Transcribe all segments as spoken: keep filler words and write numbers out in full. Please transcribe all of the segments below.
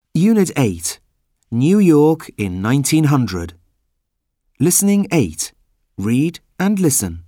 Unit eight. New York in nineteen hundred. Listening eight. Read and listen.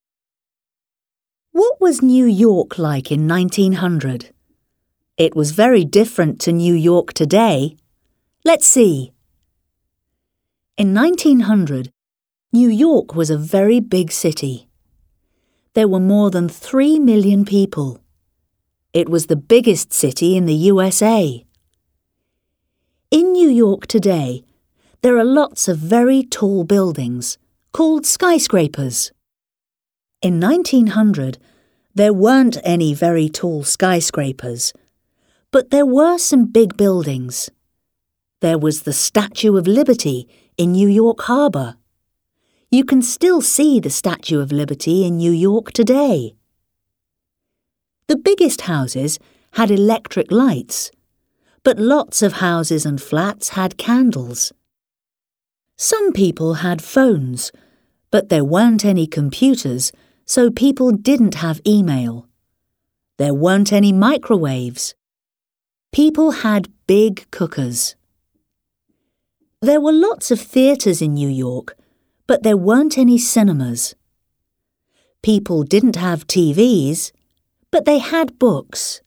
What was New York like in nineteen hundred? It was very different to New York today. Let's see. In nineteen hundred, New York was a very big city. There were more than three million people. It was the biggest city in the U S A. In New York today, there are lots of very tall buildings, called skyscrapers. In nineteen hundred, there weren't any very tall skyscrapers, but there were some big buildings. There was the Statue of Liberty in New York Harbor. You can still see the Statue of Liberty in New York today. The biggest houses had electric lights, but lots of houses and flats had candles. Some people had phones, but there weren't any computers, so people didn't have email. There weren't any microwaves. People had big cookers. There were lots of theatres in New York, but there weren't any cinemas. People didn't have T Vs, but they had books.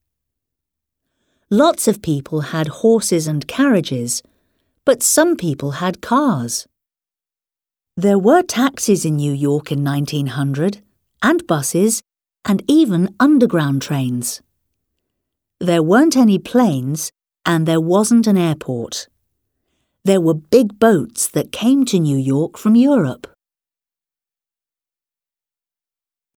Lots of people had horses and carriages, but some people had cars. There were taxis in New York in nineteen hundred, and buses, and even underground trains. There weren't any planes, and there wasn't an airport. There were big boats that came to New York from Europe.